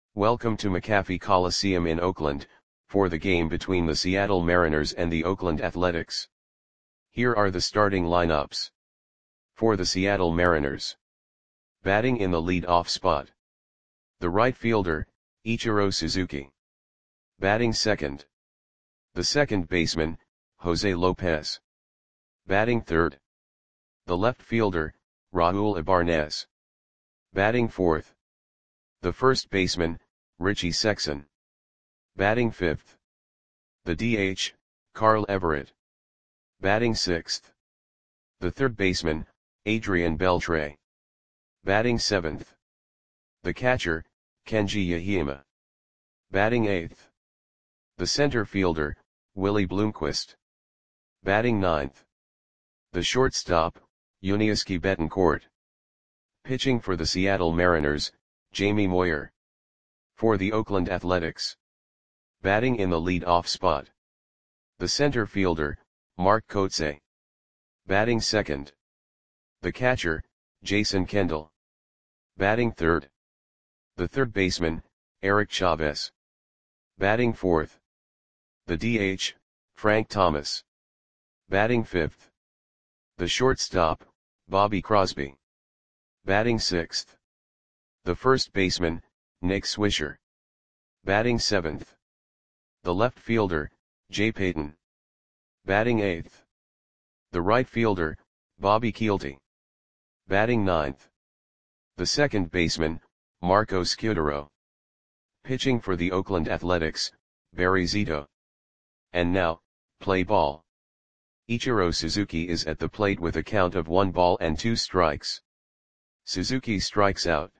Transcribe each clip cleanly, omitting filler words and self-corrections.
Welcome to McAfee Coliseum in Oakland, for the game between the Seattle Mariners and the Oakland Athletics. Here are the starting lineups. For the Seattle Mariners. Batting in the lead-off spot. The right fielder, Ichiro Suzuki. Batting second. The second baseman, Jose Lopez. Batting third. The left fielder, Raul Ibanez. Batting fourth. The first baseman, Richie Sexson. Batting fifth. The DH, Carl Everett. Batting sixth. The third baseman, Adrian Beltre. Batting seventh. The catcher, Kenji Yahima. Batting eighth. The center fielder, Willie Bloomquist. Batting ninth. The shortstop, Yuniesky Betancourt. Pitching for the Seattle Mariners, Jamie Moyer. For the Oakland Athletics. Batting in the lead-off spot. The center fielder, Mark Kotsay. Batting second. The catcher, Jason Kendall. Batting third. The third baseman, Eric Chavez. Batting fourth. The DH, Frank Thomas. Batting fifth. The shortstop, Bobby Crosby. Batting sixth. The first baseman, Nick Swisher. Batting seventh. The left fielder, Jay Payton. Batting eighth. The right fielder, Bobby Kielty. Batting ninth. The second baseman, Marco Scudero. Pitching for the Oakland Athletics, Barry Zito. And now, play ball. Ichiro Suzuki is at the plate with a count of 1 ball and 2 strikes. Suzuki strikes out.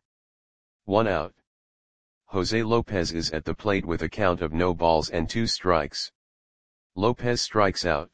1 out. Jose Lopez is at the plate with a count of no balls and 2 strikes. Lopez strikes out.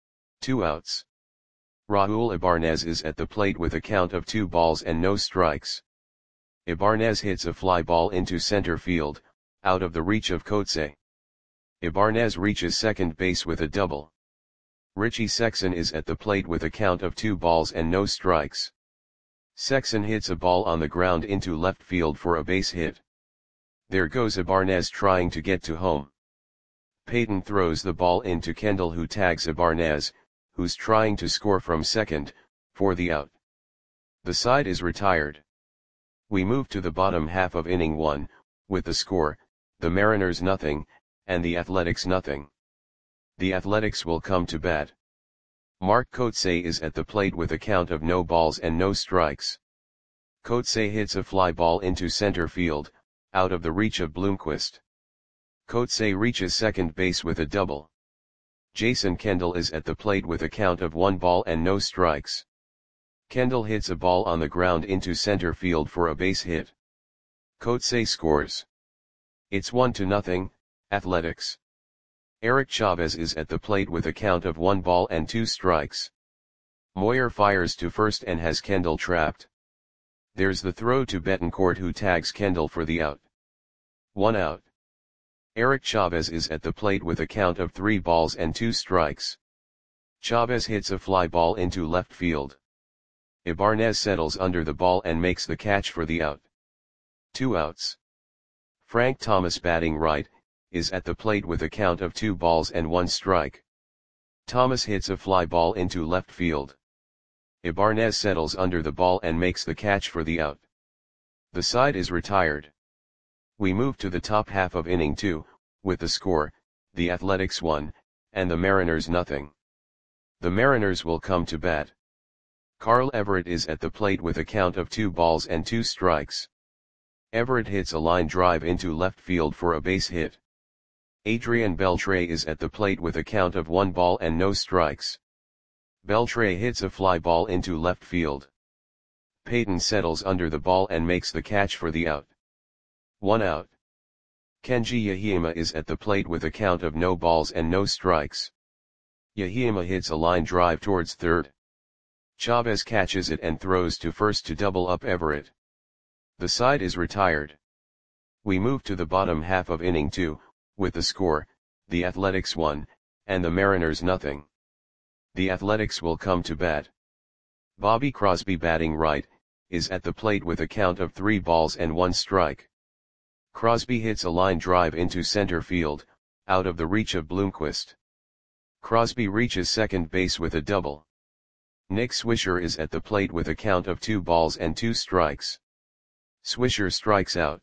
2 outs. Raul Ibanez is at the plate with a count of 2 balls and no strikes. Ibanez hits a fly ball into center field, out of the reach of Kotsay. Ibanez reaches second base with a double. Richie Sexson is at the plate with a count of 2 balls and no strikes. Sexson hits a ball on the ground into left field for a base hit. There goes Ibanez trying to get to home. Payton throws the ball into Kendall, who tags Ibanez, who's trying to score from second, for the out. The side is retired. We move to the bottom half of inning 1, with the score, the Mariners nothing, and the Athletics nothing. The Athletics will come to bat. Mark Kotsay is at the plate with a count of no balls and no strikes. Kotsay hits a fly ball into center field, out of the reach of Bloomquist. Kotsay reaches second base with a double. Jason Kendall is at the plate with a count of 1 ball and no strikes. Kendall hits a ball on the ground into center field for a base hit. Kotsay scores. It's 1-0, Athletics. Eric Chavez is at the plate with a count of 1 ball and 2 strikes. Moyer fires to first and has Kendall trapped. There's the throw to Betancourt, who tags Kendall for the out. 1 out. Eric Chavez is at the plate with a count of 3 balls and 2 strikes. Chavez hits a fly ball into left field. Ibanez settles under the ball and makes the catch for the out. 2 outs. Frank Thomas, batting right, is at the plate with a count of 2 balls and 1 strike. Thomas hits a fly ball into left field. Ibanez settles under the ball and makes the catch for the out. The side is retired. We move to the top half of inning 2, with the score, the Athletics 1, and the Mariners nothing. The Mariners will come to bat. Carl Everett is at the plate with a count of 2 balls and 2 strikes. Everett hits a line drive into left field for a base hit. Adrian Beltre is at the plate with a count of 1 ball and no strikes. Beltre hits a fly ball into left field. Payton settles under the ball and makes the catch for the out. 1 out. Kenji Yahima is at the plate with a count of no balls and no strikes. Yahima hits a line drive towards third. Chavez catches it and throws to first to double up Everett. The side is retired. We move to the bottom half of inning 2, with the score, the Athletics 1, and the Mariners nothing. The Athletics will come to bat. Bobby Crosby, batting right, is at the plate with a count of 3 balls and 1 strike. Crosby hits a line drive into center field, out of the reach of Bloomquist. Crosby reaches second base with a double. Nick Swisher is at the plate with a count of 2 balls and 2 strikes. Swisher strikes out.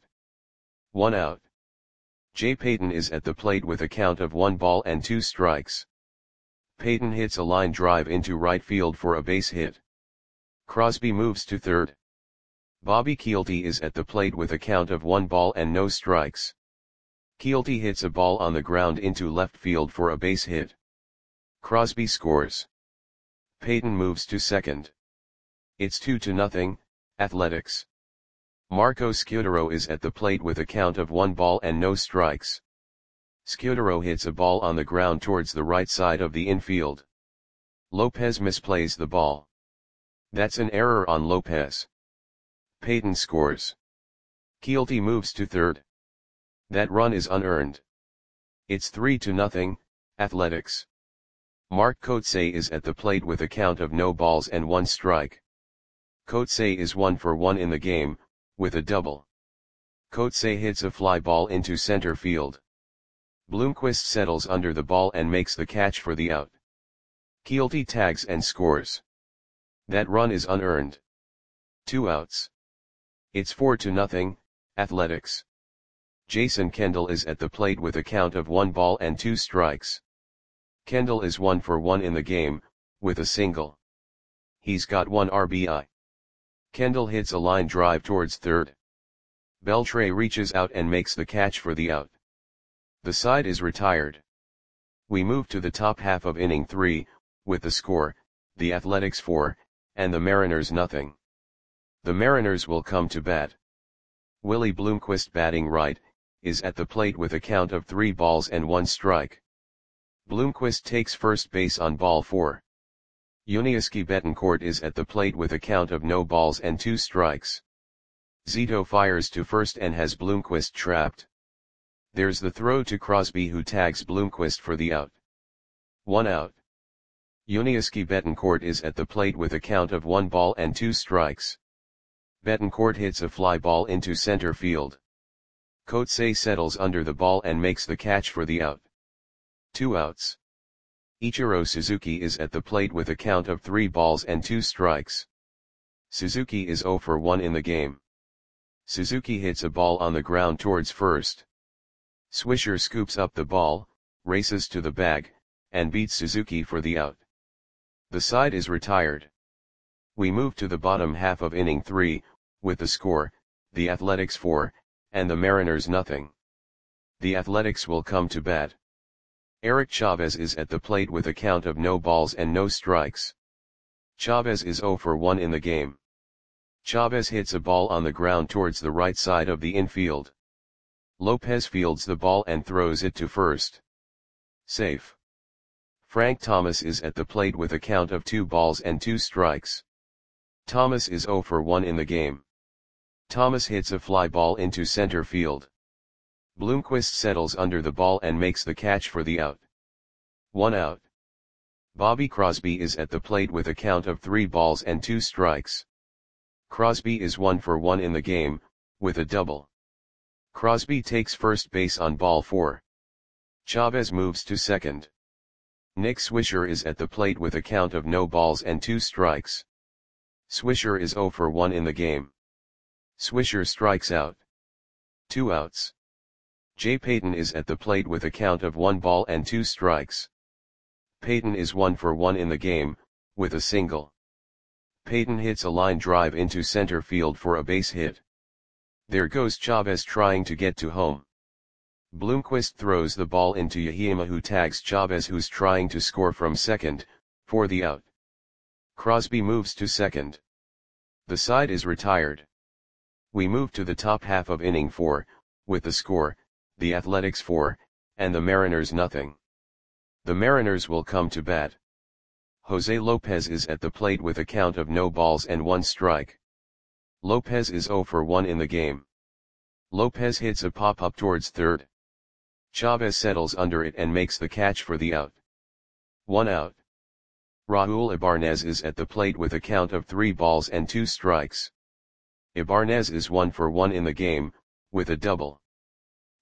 1 out. Jay Payton is at the plate with a count of 1 ball and 2 strikes. Payton hits a line drive into right field for a base hit. Crosby moves to third. Bobby Kielty is at the plate with a count of 1 ball and no strikes. Kielty hits a ball on the ground into left field for a base hit. Crosby scores. Payton moves to second. It's 2-0, Athletics. Marco Scutaro is at the plate with a count of 1 ball and no strikes. Scutaro hits a ball on the ground towards the right side of the infield. Lopez misplays the ball. That's an error on Lopez. Payton scores. Kielty moves to third. That run is unearned. It's 3-0, Athletics. Mark Kotsay is at the plate with a count of no balls and 1 strike. Kotsay is 1 for 1 in the game, with a double. Kotsay hits a fly ball into center field. Bloomquist settles under the ball and makes the catch for the out. Kielty tags and scores. That run is unearned. 2 outs. It's 4-0, Athletics. Jason Kendall is at the plate with a count of 1 ball and 2 strikes. Kendall is 1 for 1 in the game, with a single. He's got 1 RBI. Kendall hits a line drive towards third. Beltre reaches out and makes the catch for the out. The side is retired. We move to the top half of inning 3, with the score, the Athletics 4, and the Mariners nothing. The Mariners will come to bat. Willie Bloomquist, batting right, is at the plate with a count of 3 balls and 1 strike. Bloomquist takes first base on ball 4. Yuniesky Betancourt is at the plate with a count of no balls and 2 strikes. Zito fires to first and has Bloomquist trapped. There's the throw to Crosby, who tags Bloomquist for the out. 1 out. Yuniesky Betancourt is at the plate with a count of 1 ball and 2 strikes. Betancourt hits a fly ball into center field. Kotsay settles under the ball and makes the catch for the out. 2 outs. Ichiro Suzuki is at the plate with a count of 3 balls and 2 strikes. Suzuki is 0 for 1 in the game. Suzuki hits a ball on the ground towards first. Swisher scoops up the ball, races to the bag, and beats Suzuki for the out. The side is retired. We move to the bottom half of inning 3, with the score, the Athletics 4, and the Mariners nothing. The Athletics will come to bat. Eric Chavez is at the plate with a count of no balls and no strikes. Chavez is 0 for 1 in the game. Chavez hits a ball on the ground towards the right side of the infield. Lopez fields the ball and throws it to first. Safe. Frank Thomas is at the plate with a count of 2 balls and 2 strikes. Thomas is 0 for 1 in the game. Thomas hits a fly ball into center field. Bloomquist settles under the ball and makes the catch for the out. 1 out. Bobby Crosby is at the plate with a count of 3 balls and 2 strikes. Crosby is 1 for 1 in the game, with a double. Crosby takes first base on ball 4. Chavez moves to second. Nick Swisher is at the plate with a count of no balls and 2 strikes. Swisher is 0 for 1 in the game. Swisher strikes out. 2 outs. Jay Payton is at the plate with a count of 1 ball and 2 strikes. Payton is 1 for 1 in the game, with a single. Payton hits a line drive into center field for a base hit. There goes Chavez trying to get to home. Bloomquist throws the ball into Yahima, who tags Chavez, who's trying to score from second, for the out. Crosby moves to second. The side is retired. We move to the top half of inning 4, with the score, the Athletics 4, and the Mariners nothing. The Mariners will come to bat. Jose Lopez is at the plate with a count of no balls and 1 strike. Lopez is 0 for 1 in the game. Lopez hits a pop-up towards third. Chavez settles under it and makes the catch for the out. 1 out. Raul Ibarnez is at the plate with a count of 3 balls and 2 strikes. Ibarnez is 1 for 1 in the game, with a double.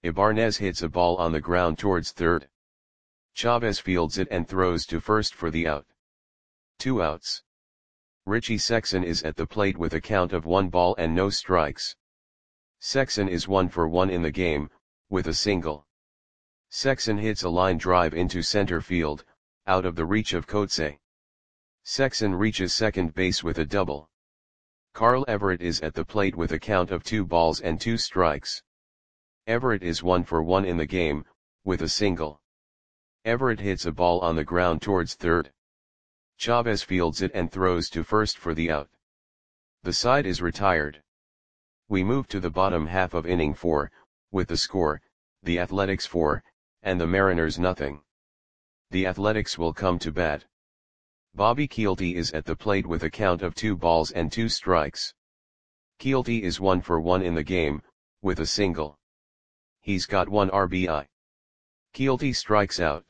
Ibanez hits a ball on the ground towards third. Chavez fields it and throws to first for the out. 2 outs. Richie Sexson is at the plate with a count of 1 ball and no strikes. Sexson is 1 for 1 in the game, with a single. Sexson hits a line drive into center field, out of the reach of Coetzee. Sexson reaches second base with a double. Carl Everett is at the plate with a count of 2 balls and 2 strikes. Everett is 1 for 1 in the game, with a single. Everett hits a ball on the ground towards third. Chavez fields it and throws to first for the out. The side is retired. We move to the bottom half of inning 4, with the score, the Athletics 4, and the Mariners nothing. The Athletics will come to bat. Bobby Kielty is at the plate with a count of 2 balls and 2 strikes. Kielty is 1 for 1 in the game, with a single. He's got 1 RBI. Kielty strikes out.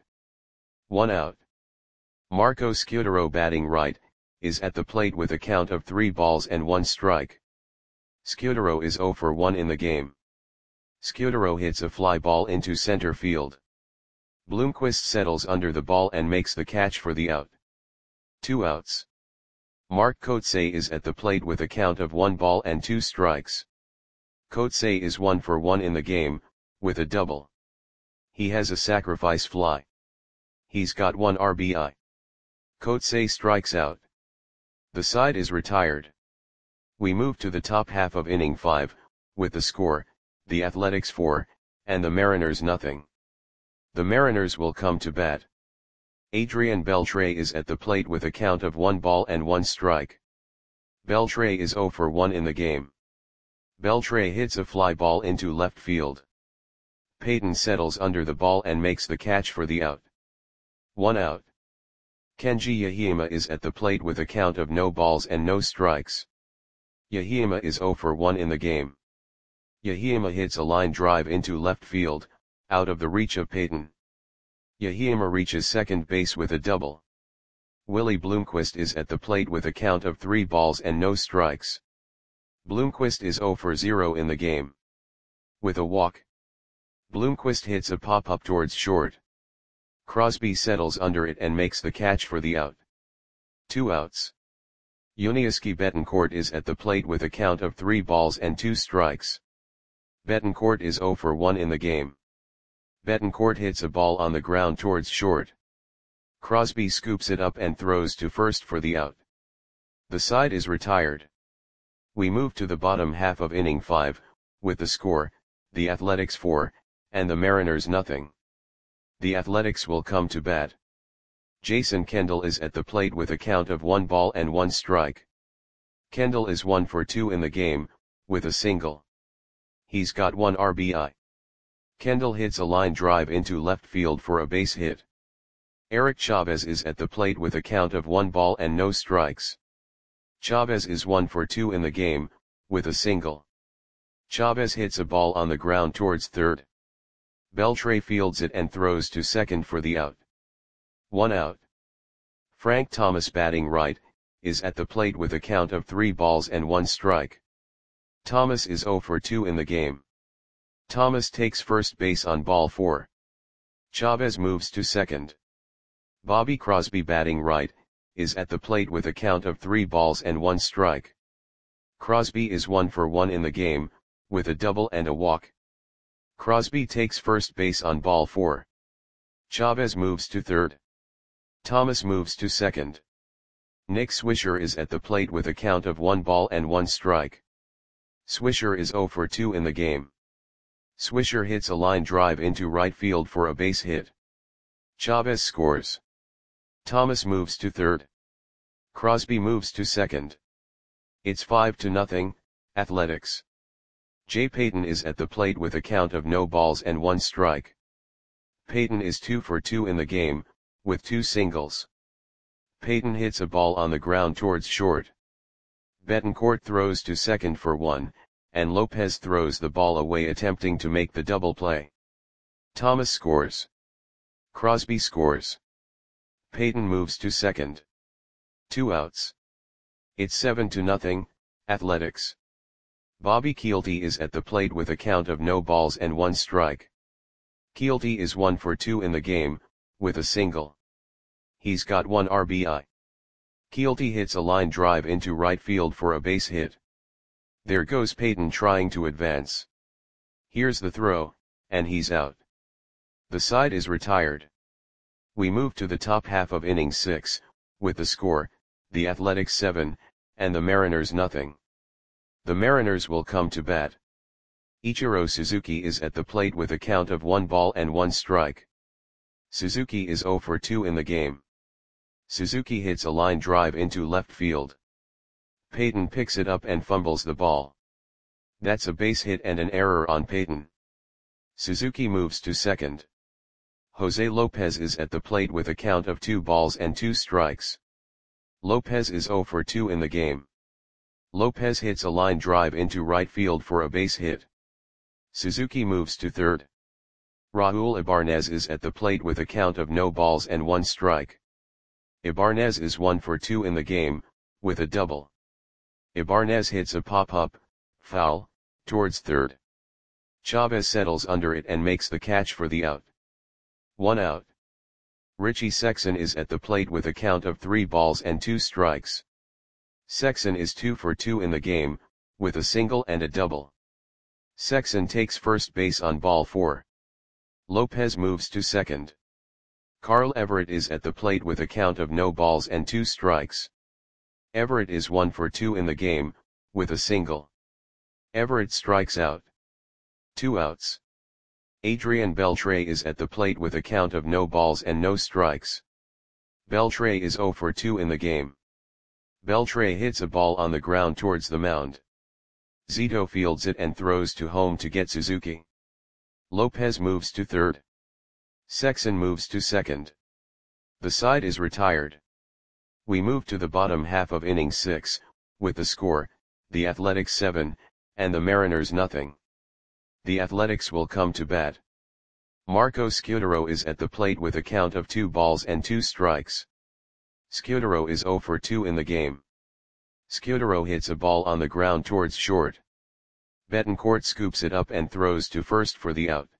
1 out. Marco Scutaro batting right, is at the plate with a count of 3 balls and 1 strike. Scutaro is 0 for 1 in the game. Scutaro hits a fly ball into center field. Bloomquist settles under the ball and makes the catch for the out. 2 outs. Mark Coetzee is at the plate with a count of 1 ball and 2 strikes. Coetzee is 1 for 1 in the game, with a double. He has a sacrifice fly. He's got 1 RBI. Coetzee strikes out. The side is retired. We move to the top half of inning 5, with the score, the Athletics 4, and the Mariners nothing. The Mariners will come to bat. Adrian Beltre is at the plate with a count of 1 ball and 1 strike. Beltre is 0 for 1 in the game. Beltre hits a fly ball into left field. Payton settles under the ball and makes the catch for the out. 1 out. Kenji Yahima is at the plate with a count of no balls and no strikes. Yahima is 0 for 1 in the game. Yahima hits a line drive into left field, out of the reach of Payton. Yahima reaches second base with a double. Willie Bloomquist is at the plate with a count of 3 balls and no strikes. Bloomquist is 0 for 0 in the game. With a walk. Bloomquist hits a pop-up towards short. Crosby settles under it and makes the catch for the out. 2 outs. Yuniesky Betancourt is at the plate with a count of 3 balls and 2 strikes. Betancourt is 0 for 1 in the game. Betancourt hits a ball on the ground towards short. Crosby scoops it up and throws to first for the out. The side is retired. We move to the bottom half of inning 5, with the score, the Athletics 4, and the Mariners nothing. The Athletics will come to bat. Jason Kendall is at the plate with a count of 1 ball and 1 strike. Kendall is 1 for 2 in the game, with a single. He's got 1 RBI. Kendall hits a line drive into left field for a base hit. Eric Chavez is at the plate with a count of 1 ball and no strikes. Chavez is 1 for 2 in the game, with a single. Chavez hits a ball on the ground towards third. Beltre fields it and throws to second for the out. 1 out. Frank Thomas batting right, is at the plate with a count of 3 balls and 1 strike. Thomas is 0 for 2 in the game. Thomas takes first base on ball 4. Chavez moves to second. Bobby Crosby batting right, is at the plate with a count of 3 balls and 1 strike. Crosby is 1 for 1 in the game, with a double and a walk. Crosby takes first base on ball 4. Chavez moves to third. Thomas moves to second. Nick Swisher is at the plate with a count of 1 ball and 1 strike. Swisher is 0 for 2 in the game. Swisher hits a line drive into right field for a base hit. Chavez scores. Thomas moves to third. Crosby moves to second. It's 5-0, Athletics. Jay Payton is at the plate with a count of no balls and 1 strike. Payton is 2 for 2 in the game, with 2 singles. Payton hits a ball on the ground towards short. Betancourt throws to second for 1, and Lopez throws the ball away attempting to make the double play. Thomas scores. Crosby scores. Payton moves to second. 2 outs. It's 7-0, Athletics. Bobby Kielty is at the plate with a count of no balls and 1 strike. Kielty is 1 for 2 in the game, with a single. He's got 1 RBI. Kielty hits a line drive into right field for a base hit. There goes Peyton trying to advance. Here's the throw, and he's out. The side is retired. We move to the top half of inning 6, with the score, the Athletics 7, and the Mariners nothing. The Mariners will come to bat. Ichiro Suzuki is at the plate with a count of 1 ball and 1 strike. Suzuki is 0 for 2 in the game. Suzuki hits a line drive into left field. Peyton picks it up and fumbles the ball. That's a base hit and an error on Peyton. Suzuki moves to second. Jose Lopez is at the plate with a count of 2 balls and 2 strikes. Lopez is 0 for 2 in the game. Lopez hits a line drive into right field for a base hit. Suzuki moves to third. Raul Ibanez is at the plate with a count of no balls and 1 strike. Ibanez is 1 for 2 in the game, with a double. Ibanez hits a pop-up, foul, towards third. Chavez settles under it and makes the catch for the out. 1 out. Richie Sexson is at the plate with a count of 3 balls and 2 strikes. Sexson is 2 for 2 in the game, with a single and a double. Sexson takes first base on ball 4. Lopez moves to second. Carl Everett is at the plate with a count of no balls and 2 strikes. Everett is 1 for 2 in the game, with a single. Everett strikes out. 2 outs. Adrian Beltre is at the plate with a count of no balls and no strikes. Beltre is 0 for 2 in the game. Beltre hits a ball on the ground towards the mound. Zito fields it and throws to home to get Suzuki. Lopez moves to third. Sexson moves to second. The side is retired. We move to the bottom half of inning 6, with the score, the Athletics 7, and the Mariners nothing. The Athletics will come to bat. Marco Scutaro is at the plate with a count of 2 balls and 2 strikes. Scutaro is 0 for 2 in the game. Scutaro hits a ball on the ground towards short. Betancourt scoops it up and throws to first for the out.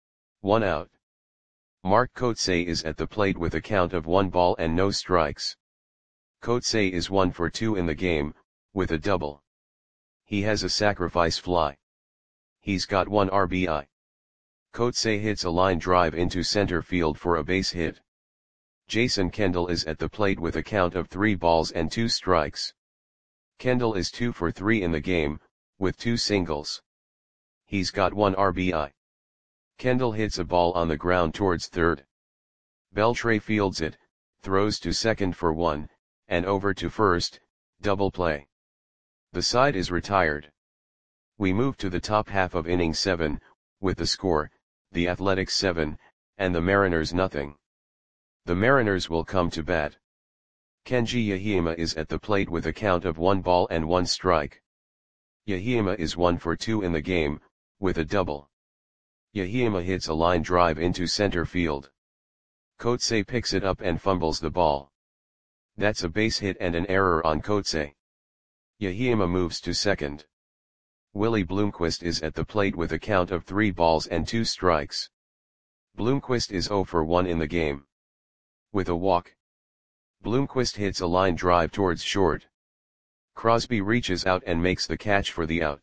1 out. Mark Kotsay is at the plate with a count of 1 ball and no strikes. Kotsay is 1 for 2 in the game, with a double. He has a sacrifice fly. He's got 1 RBI. Kotsay hits a line drive into center field for a base hit. Jason Kendall is at the plate with a count of 3 balls and 2 strikes. Kendall is 2 for 3 in the game, with 2 singles. He's got 1 RBI. Kendall hits a ball on the ground towards third. Beltre fields it, throws to second for 1, and over to first, double play. The side is retired. We move to the top half of inning 7, with the score, the Athletics 7, and the Mariners nothing. The Mariners will come to bat. Kenji Yahima is at the plate with a count of 1 ball and 1 strike. Yahima is 1 for 2 in the game, with a double. Yahima hits a line drive into center field. Kotsay picks it up and fumbles the ball. That's a base hit and an error on Kotsay. Yahima moves to second. Willie Bloomquist is at the plate with a count of 3 balls and 2 strikes. Bloomquist is 0 for 1 in the game. With a walk. Bloomquist hits a line drive towards short. Crosby reaches out and makes the catch for the out.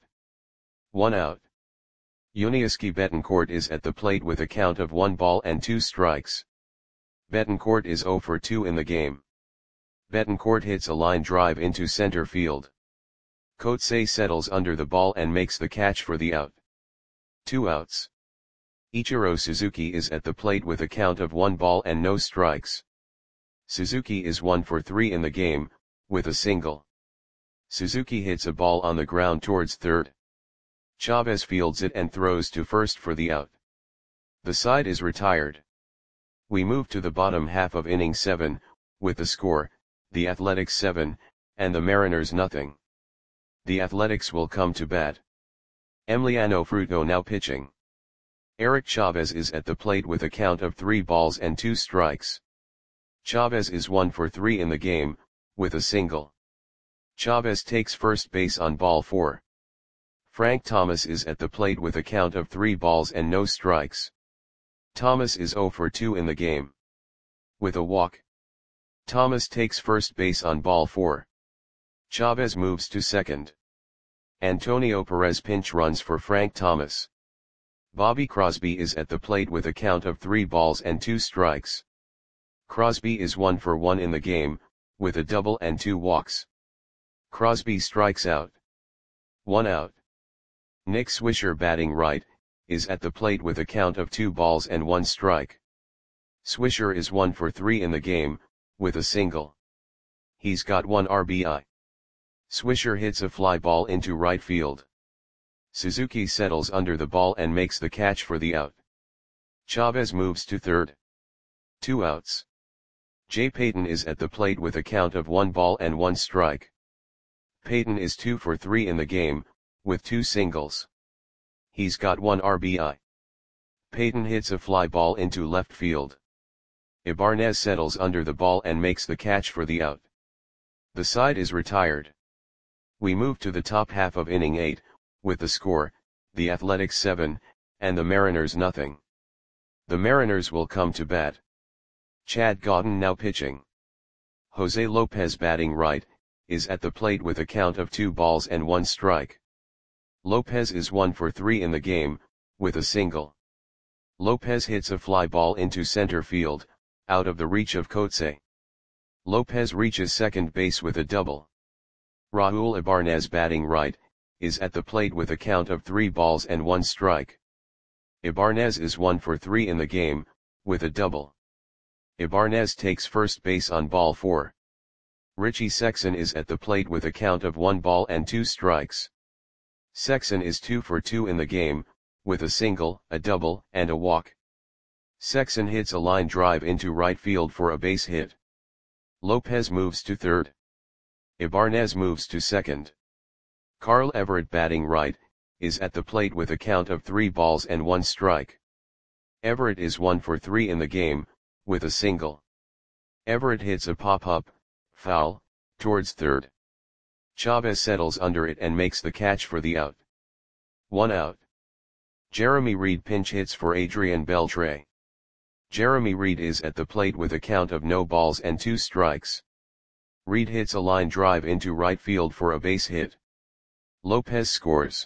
1 out. Yuniesky Betancourt is at the plate with a count of 1 ball and 2 strikes. Betancourt is 0 for 2 in the game. Betancourt hits a line drive into center field. Kotsay settles under the ball and makes the catch for the out. 2 outs. Ichiro Suzuki is at the plate with a count of 1 ball and no strikes. Suzuki is 1 for 3 in the game, with a single. Suzuki hits a ball on the ground towards third. Chavez fields it and throws to first for the out. The side is retired. We move to the bottom half of inning 7, with the score, the Athletics 7, and the Mariners nothing. The Athletics will come to bat. Emiliano Fruto now pitching. Eric Chavez is at the plate with a count of 3 balls and 2 strikes. Chavez is 1 for 3 in the game, with a single. Chavez takes first base on ball 4. Frank Thomas is at the plate with a count of 3 balls and no strikes. Thomas is 0 for 2 in the game. With a walk, Thomas takes first base on ball 4. Chavez moves to second. Antonio Perez pinch runs for Frank Thomas. Bobby Crosby is at the plate with a count of 3 balls and 2 strikes. Crosby is 1 for 1 in the game, with a double and 2 walks. Crosby strikes out. 1 out. Nick Swisher batting right, is at the plate with a count of 2 balls and 1 strike. Swisher is 1 for 3 in the game, with a single. He's got 1 RBI. Swisher hits a fly ball into right field. Suzuki settles under the ball and makes the catch for the out. Chavez moves to third. 2 outs. Jay Payton is at the plate with a count of 1 ball and 1 strike. Payton is 2 for 3 in the game, with 2 singles. He's got 1 RBI. Payton hits a fly ball into left field. Ibanez settles under the ball and makes the catch for the out. The side is retired. We move to the top half of inning 8, with the score, the Athletics 7, and the Mariners nothing. The Mariners will come to bat. Chad Gaudin now pitching. Jose Lopez batting right, is at the plate with a count of 2 balls and 1 strike. Lopez is 1 for 3 in the game, with a single. Lopez hits a fly ball into center field, out of the reach of Coetzee. Lopez reaches second base with a double. Raul Ibanez batting right, is at the plate with a count of 3 balls and 1 strike. Ibanez is 1 for 3 in the game, with a double. Ibanez takes first base on ball 4. Richie Sexson is at the plate with a count of 1 ball and 2 strikes. Sexson is 2 for 2 in the game, with a single, a double, and a walk. Sexson hits a line drive into right field for a base hit. Lopez moves to third. Ibanez moves to second. Carl Everett batting right, is at the plate with a count of 3 balls and 1 strike. Everett is 1 for 3 in the game, with a single. Everett hits a pop-up, foul, towards third. Chavez settles under it and makes the catch for the out. 1 out. Jeremy Reed pinch hits for Adrian Beltre. Jeremy Reed is at the plate with a count of no balls and 2 strikes. Reed hits a line drive into right field for a base hit. Lopez scores.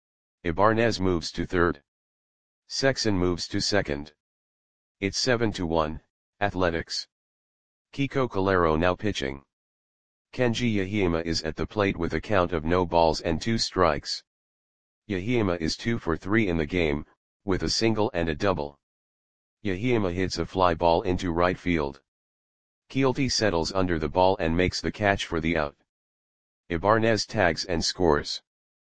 Ibanez moves to third. Sexson moves to second. It's 7-1, Athletics. Kiko Calero now pitching. Kenji Yahima is at the plate with a count of no balls and 2 strikes. Yahima is 2 for 3 in the game, with a single and a double. Yahima hits a fly ball into right field. Keelty settles under the ball and makes the catch for the out. Ibanez tags and scores.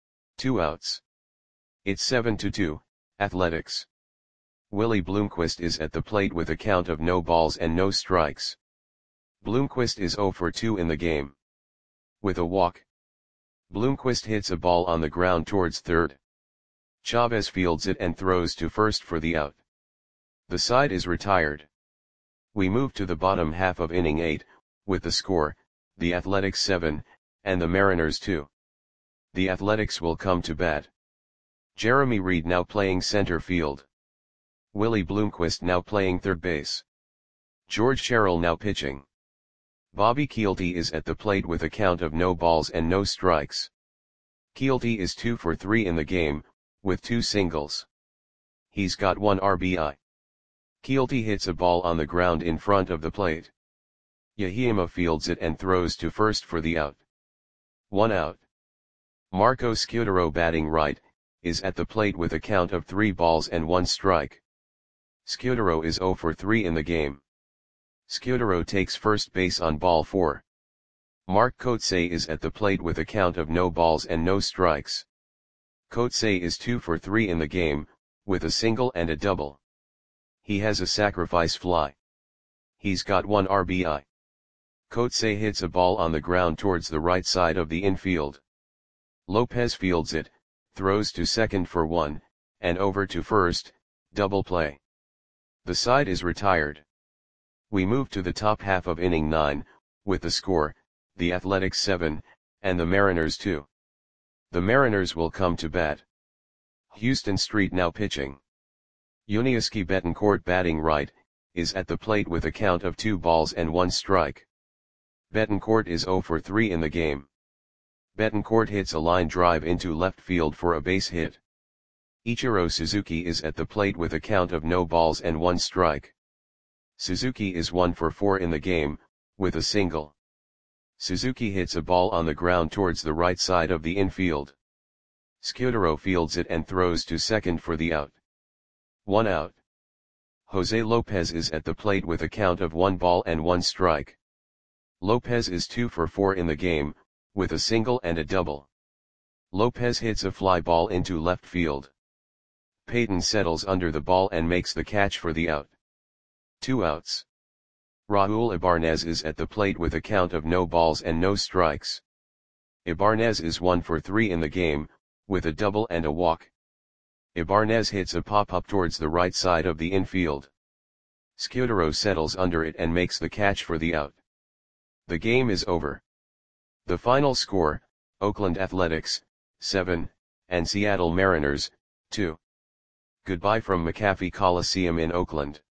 2 outs. It's 7-2, Athletics. Willie Bloomquist is at the plate with a count of no balls and no strikes. Bloomquist is 0 for 2 in the game. With a walk, Bloomquist hits a ball on the ground towards third. Chavez fields it and throws to first for the out. The side is retired. We move to the bottom half of inning 8, with the score, the Athletics 7, and the Mariners 2. The Athletics will come to bat. Jeremy Reed now playing center field. Willie Bloomquist now playing third base. George Sherrill now pitching. Bobby Keelty is at the plate with a count of no balls and no strikes. Keelty is 2 for 3 in the game, with 2 singles. He's got 1 RBI. Keelty hits a ball on the ground in front of the plate. Yahima fields it and throws to first for the out. 1 out. Marco Scudero batting right, is at the plate with a count of 3 balls and 1 strike. Scudero is 0 for 3 in the game. Scudero takes first base on ball 4. Mark Coetzee is at the plate with a count of no balls and no strikes. Coetzee is 2 for 3 in the game, with a single and a double. He has a sacrifice fly. He's got 1 RBI. Coetzee hits a ball on the ground towards the right side of the infield. Lopez fields it, throws to second for 1, and over to first, double play. The side is retired. We move to the top half of inning 9, with the score, the Athletics 7, and the Mariners 2. The Mariners will come to bat. Houston Street now pitching. Yuniesky Betancourt batting right, is at the plate with a count of 2 balls and 1 strike. Betancourt is 0 for 3 in the game. Betancourt hits a line drive into left field for a base hit. Ichiro Suzuki is at the plate with a count of no balls and 1 strike. Suzuki is 1 for 4 in the game, with a single. Suzuki hits a ball on the ground towards the right side of the infield. Scudero fields it and throws to second for the out. 1 out. Jose Lopez is at the plate with a count of 1 ball and 1 strike. Lopez is 2 for 4 in the game, with a single and a double. Lopez hits a fly ball into left field. Payton settles under the ball and makes the catch for the out. 2 outs. Raul Ibanez is at the plate with a count of no balls and no strikes. Ibanez is 1 for 3 in the game, with a double and a walk. Ibanez hits a pop-up towards the right side of the infield. Scudero settles under it and makes the catch for the out. The game is over. The final score, Oakland Athletics, 7, and Seattle Mariners, 2. Goodbye from McAfee Coliseum in Oakland.